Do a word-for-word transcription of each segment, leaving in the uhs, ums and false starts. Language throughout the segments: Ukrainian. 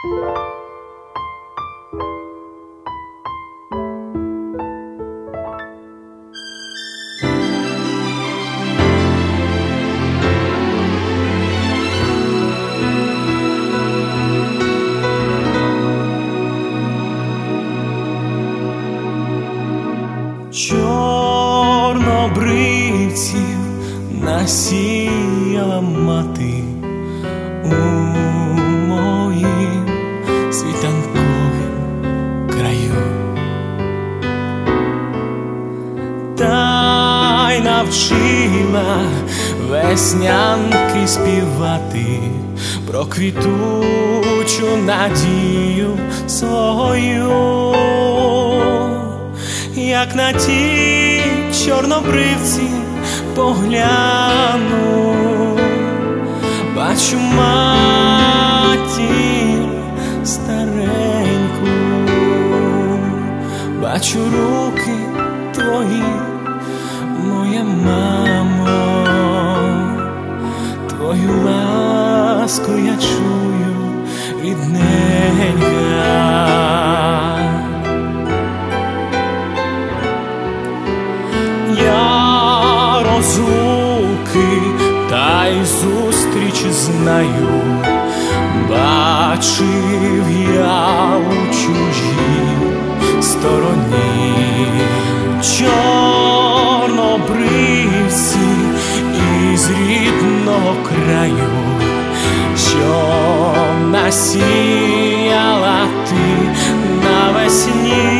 Чорнобривців насіяла мати у моїм світанковім краю, та й навчила веснянки співати про квітучу надію свою. Як на ті чорнобривці погляну, бачу матір стареньку, бачу руки твої, моя мамо, твою ласку я чую, рідненька. Я розлуки та й зустрічі знаю, бачив я у чужій стороні. Чорнобривці із рідного краю, що насіяла ти навесні.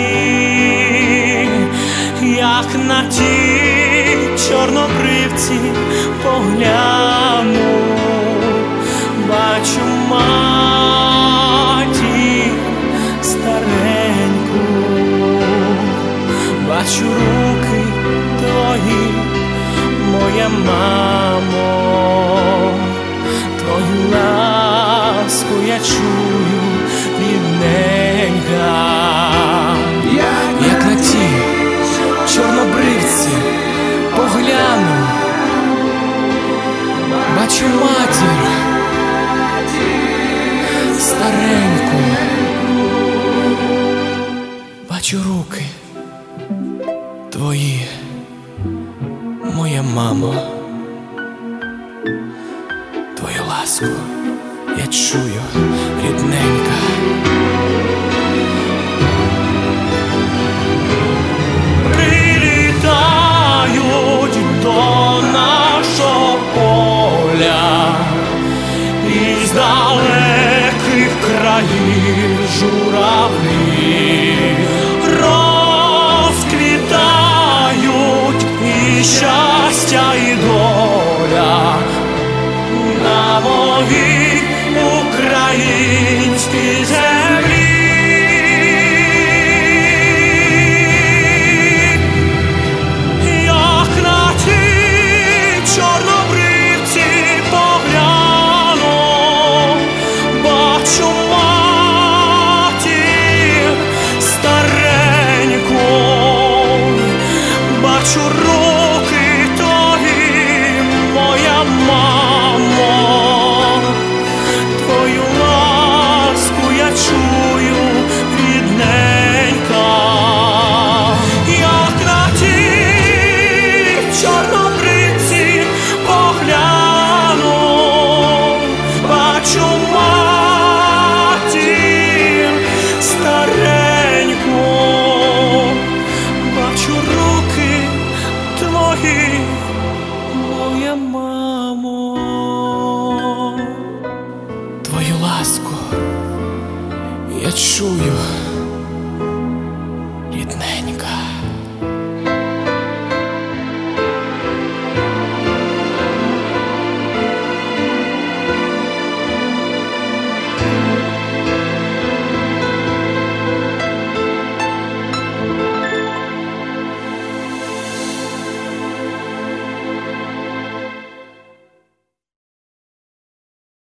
Як на ті чорнобривці погляну, бачу матір стареньку, бачу руки твої, моя мамо, твою ласку я чую, рідненька. Як на ті чорнобривці погляну, бачу матір стареньку, бачу руки твої, моя мамо, твою ласку я чую, рідненька. До нашого поля із далеких країв журавлі розквітають, і щастя, і доля на моїй українській землі. Бачу руки твої, моя мамо, твою ласку я чую, рідненька. Як на ті чорнобривці погляну, бачу матір стареньку, бачу руки твої, моя мамо, твою ласку я чую.